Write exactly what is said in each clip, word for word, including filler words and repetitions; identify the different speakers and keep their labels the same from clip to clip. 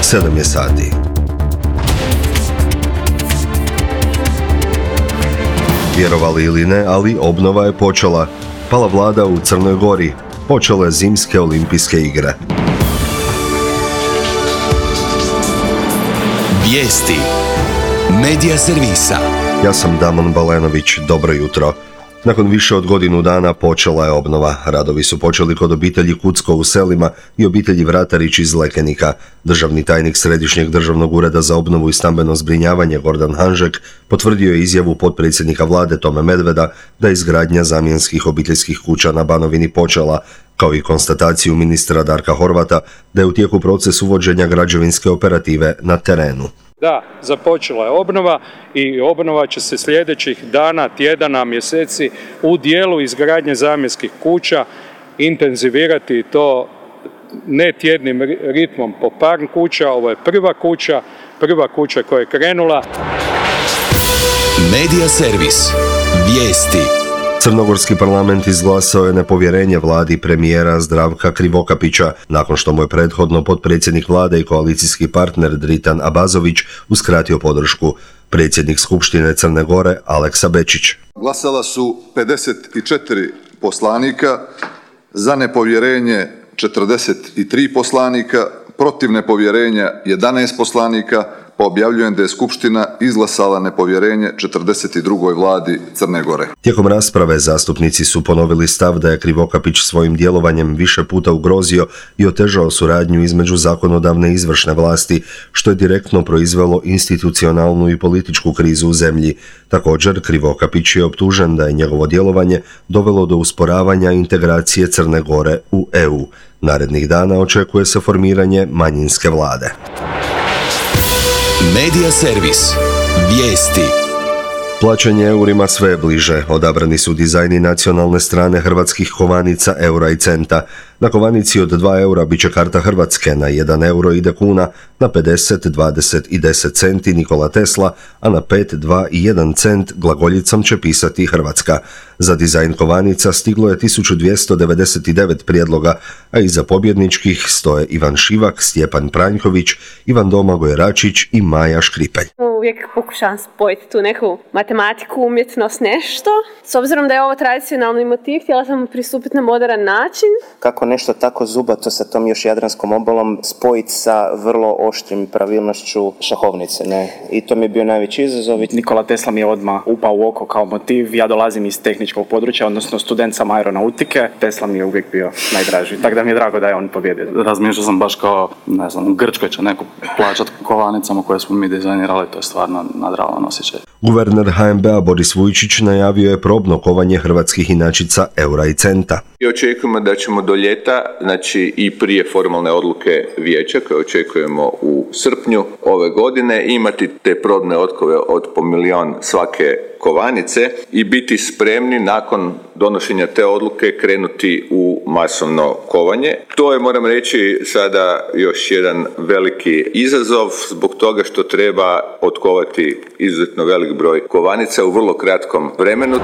Speaker 1: sedam je sati. Vjerovali ili ne, ali obnova je počela. Pala vlada u Crnoj Gori. Počele zimske olimpijske igre.
Speaker 2: Vijesti Medija servisa.
Speaker 1: Ja sam Damon Balenović, dobro jutro. Nakon više od godinu dana počela je obnova. Radovi su počeli kod obitelji Kucko u Selima i obitelji Vratarić iz Lekenika. Državni tajnik Središnjeg državnog ureda za obnovu i stambeno zbrinjavanje Gordan Hanžek potvrdio je izjavu potpredsjednika vlade Tome Medveda da je izgradnja zamjenskih obiteljskih kuća na Banovini počela, kao i konstataciju ministra Darka Horvata da je u tijeku proces uvođenja građevinske operative na terenu.
Speaker 3: Da, započela je obnova i obnova će se sljedećih dana, tjedana, mjeseci u dijelu izgradnje zamjenskih kuća intenzivirati to ne tjednim ritmom po par kuća. Ovo je prva kuća, prva kuća koja je krenula.
Speaker 2: Medija servis. Vijesti.
Speaker 1: Crnogorski parlament izglasao je nepovjerenje vladi premijera Zdravka Krivokapića nakon što mu je prethodno potpredsjednik vlade i koalicijski partner Dritan Abazović uskratio podršku. Predsjednik Skupštine Crne Gore Aleksa Bečić.
Speaker 4: Glasala su pedeset četiri poslanika, za nepovjerenje četrdeset tri poslanika, protiv nepovjerenja jedanaest poslanika, pa objavljujem da je Skupština izglasala nepovjerenje četrdeset drugoj vladi Crne Gore.
Speaker 1: Tijekom rasprave zastupnici su ponovili stav da je Krivokapić svojim djelovanjem više puta ugrozio i otežao suradnju između zakonodavne i izvršne vlasti, što je direktno proizvelo institucionalnu i političku krizu u zemlji. Također, Krivokapić je optužen da je njegovo djelovanje dovelo do usporavanja integracije Crne Gore u E U. Narednih dana očekuje se formiranje manjinske vlade.
Speaker 2: Medija servis. Vijesti.
Speaker 1: Plaćanje eurima sve je bliže. Odabrani su dizajni nacionalne strane hrvatskih kovanica eura i centa. Na kovanici od dva eura bit će karta Hrvatske, na jedan euro ide kuna, na pedeset, dvadeset i deset centi Nikola Tesla, a na pet, dva i jedan cent glagoljicom će pisati Hrvatska. Za dizajn kovanica stiglo je tisuću dvjesto devedeset devet prijedloga, a iza pobjedničkih stoje Ivan Šivak, Stjepan Pranjković, Ivan Domagoj Račić i Maja Škripelj.
Speaker 5: Uvijek pokušavam spojiti tu neku matematiku, umjetnost, nešto. S obzirom da je ovo tradicionalni motiv, htjela sam pristupiti na moderan način.
Speaker 6: Kako nešto tako zubato sa tom još jadranskom obalom spojiti sa vrlo oštrim pravilnošću šahovnice, ne? I to mi je bio najveći izazov.
Speaker 7: Nikola Tesla mi je odmah upao u oko kao motiv. Ja dolazim iz tehničkog područja, odnosno student sam aeronautike. Tesla mi je uvijek bio najdraži. Tako da mi je drago da je on pobjedio.
Speaker 8: Razmišljao sam baš kao, ne znam, u Grčkoj će neko plaćati kovanicama koje smo mi dizajnirali, to je stvarno nadrealan osjećaj.
Speaker 1: Guverner H N B-a Boris Vujčić najavio je probno kovanje hrvatskih inačica eura i centa.
Speaker 9: I očekujemo da ćemo do ljeta, znači i prije formalne odluke vijeća koje očekujemo u srpnju ove godine, imati te probne otkove od po milion svake kovanice i biti spremni nakon donošenja te odluke krenuti u masovno kovanje. To je, moram reći, sada još jedan veliki izazov zbog toga što treba otkovati izuzetno velik broj kovanica u vrlo kratkom vremenu.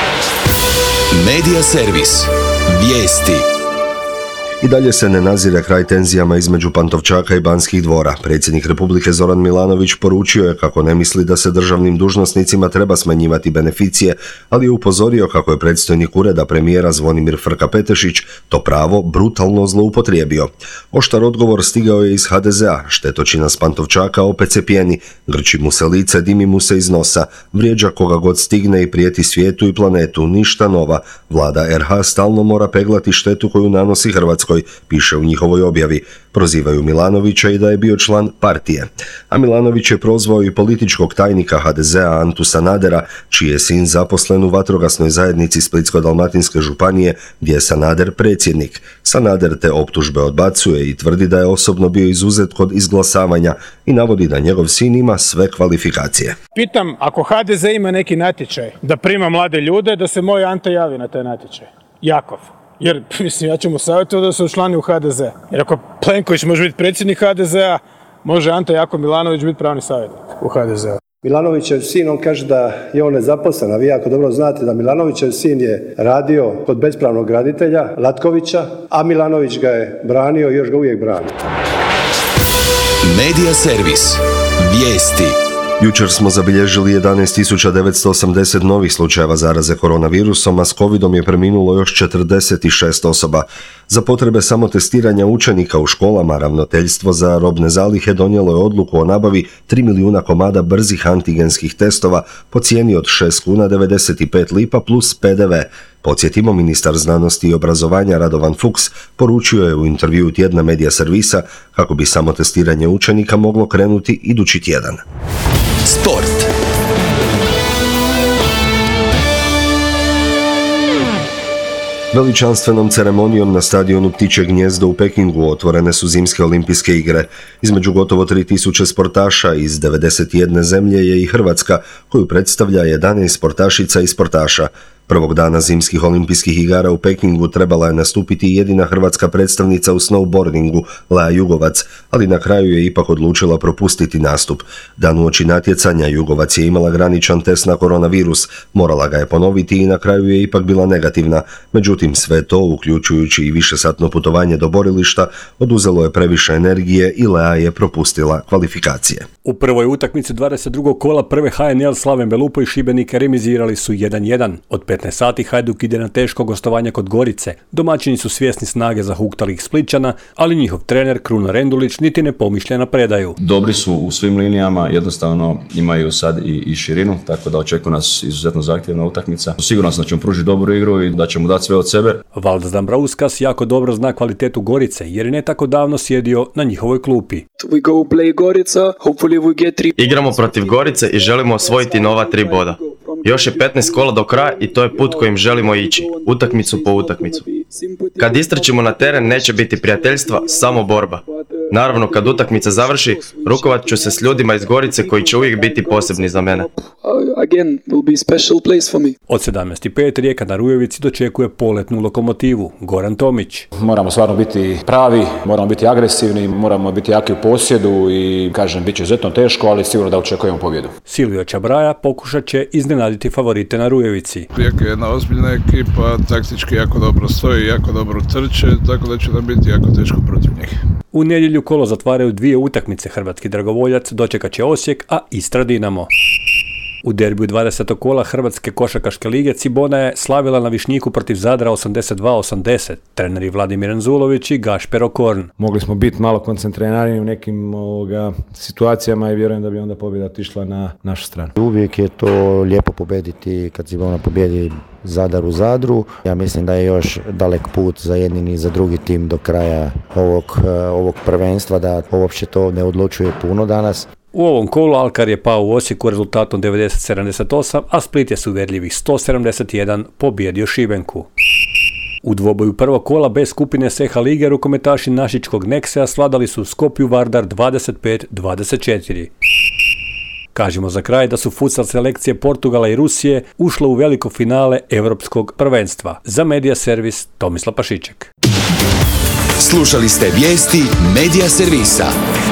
Speaker 2: Medija servis. Vijesti.
Speaker 1: I dalje se ne nazire kraj tenzijama između Pantovčaka i Banskih dvora. Predsjednik Republike Zoran Milanović poručio je kako ne misli da se državnim dužnosnicima treba smanjivati beneficije, ali je upozorio kako je predstojnik ureda premijera Zvonimir Frka-Petešić to pravo brutalno zloupotrijebio. Oštar odgovor stigao je iz H D Z A. Štetočina s Pantovčaka opet se pjeni, grči mu se lice, dimi mu se iz nosa, vrijeđa koga god stigne i prijeti svijetu i planetu. Ništa nova. Vlada R H stalno mora peglati štetu koju nanosi Hrvatskoj, piše u njihovoj objavi. Prozivaju Milanovića i da je bio član partije. A Milanović je prozvao i političkog tajnika H D Z A Antu Sanadera, čiji je sin zaposlen u vatrogasnoj zajednici Splitsko-dalmatinske županije, gdje je Sanader predsjednik. Sanader te optužbe odbacuje i tvrdi da je osobno bio izuzet kod izglasavanja i navodi da njegov sin ima sve kvalifikacije.
Speaker 10: Pitam, ako H D Z ima neki natječaj da prima mlade ljude, da se moj Ante javi na taj natječaj. Jakov. Jer, mislim, ja ću mu savjetovati da se učlani u H D Z. Jer ako Plenković može biti predsjednik H D Z A, može Ante Jako Milanović biti pravni savjetnik u H D Z A.
Speaker 11: Milanovićev sin, on kaže da je on nezaposlen, a vi jako dobro znate da Milanovićev sin je radio kod bespravnog graditelja Latkovića, a Milanović ga je branio i još ga uvijek brani.
Speaker 2: Medija servis. Vijesti.
Speaker 1: Jučer smo zabilježili jedanaest tisuća devetsto osamdeset novih slučajeva zaraze koronavirusom, a s covidom je preminulo još četrdeset šest osoba. Za potrebe samotestiranja učenika u školama, Ravnateljstvo za robne zalihe donijelo je odluku o nabavi tri milijuna komada brzih antigenskih testova po cijeni od šest kuna devedeset pet lipa plus P D V. Podsjetimo, ministar znanosti i obrazovanja Radovan Fuchs poručio je u intervjuu tjedna Medija servisa kako bi samotestiranje učenika moglo krenuti idući tjedan.
Speaker 2: Sport.
Speaker 1: Veličanstvenom ceremonijom na stadionu Ptičje gnjezdo u Pekingu otvorene su zimske olimpijske igre. Između gotovo tri tisuće sportaša iz devedeset jedne zemlje je i Hrvatska, koju predstavlja jedanaest sportašica i sportaša. Prvog dana zimskih olimpijskih igara u Pekingu trebala je nastupiti jedina hrvatska predstavnica u snowboardingu, Lea Jugovac, ali na kraju je ipak odlučila propustiti nastup. Dan uoči natjecanja Jugovac je imala graničan test na koronavirus, morala ga je ponoviti i na kraju je ipak bila negativna. Međutim, sve to, uključujući i višesatno putovanje do borilišta, oduzelo je previše energije i Lea je propustila kvalifikacije.
Speaker 12: U prvoj utakmici dvadeset drugog kola prve H N L Slaven Belupo i Šibenika remizirali su jedan jedan. Od petnaest sati Hajduk ide na teško gostovanje kod Gorice. Domaćini su svjesni snage zahuktalih Splićana, ali njihov trener Kruno Rendulić niti ne pomišlja na predaju.
Speaker 13: Dobri su u svim linijama, jednostavno imaju sad i, i širinu, tako da očekuje nas izuzetno zahtjevna utakmica. Sigurno sam da ćemo pružiti dobru igru i da ćemo dati sve od sebe.
Speaker 12: Valdas Dambrauskas jako dobro zna kvalitetu Gorice, jer je ne tako davno sjedio na njihovoj klupi.
Speaker 14: We go play Gorica, hopefully we get three.
Speaker 15: Igramo protiv Gorice i želimo osvojiti nova tri boda. Još je petnaest kola do kraja i to je put kojim želimo ići, utakmicu po utakmicu. Kad istrčimo na teren neće biti prijateljstva, samo borba. Naravno, kad utakmica završi, rukovat ću se s ljudima iz Gorice koji će uvijek biti posebni za mene.
Speaker 12: Od sedamnaest i pet Rijeka na Rujevici dočekuje poletnu Lokomotivu. Goran Tomić.
Speaker 16: Moramo stvarno biti pravi, moramo biti agresivni, moramo biti jaki u posjedu i, kažem, bit će izuzetno teško, ali sigurno da očekujemo pobjedu.
Speaker 12: Silvio Čabraja pokušat će iznenaditi favorite na Rujevici.
Speaker 17: Rijeka je jedna ozbiljna ekipa, taktički jako dobro stoji, jako dobro trče, tako da će nam biti jako teško protiv njih.
Speaker 12: U nedjelju kolo zatvaraju dvije utakmice. Hrvatski dragovoljac dočekat će Osijek, a Istra Dinamo. U derbiju dvadesetog kola Hrvatske košarkaške lige Cibona je slavila na Višnjiku protiv Zadra osamdeset dva osamdeset. Treneri Vladimir Anzulović i Gašper Okorn.
Speaker 18: Mogli smo biti malo koncentrirani u nekim ovoga, situacijama i vjerujem da bi onda pobjeda otišla na našu stranu.
Speaker 19: Uvijek je to lijepo pobjediti kad Cibona pobjedi Zadar u Zadru. Ja mislim da je još dalek put za jednim i za drugi tim do kraja ovog, ovog prvenstva, da uopće to ne odlučuje puno danas.
Speaker 12: U ovom kolu Alkar je pao u Osijeku rezultatom devedeset sedamdeset osam, a Split je s uvjerljivih sto sedamdeset jedan pobjedio Šibenku. U dvoboju prvog kola bez skupine S H lige rukometaši našičkog Neksea svladali su Skopju Vardar dvadeset pet dvadeset četiri. Kažemo za kraj da su futsal selekcije Portugala i Rusije ušle u veliko finale Europskog prvenstva. Za Medija servis Tomislav Pašiček.
Speaker 2: Slušali ste vijesti Medija servisa.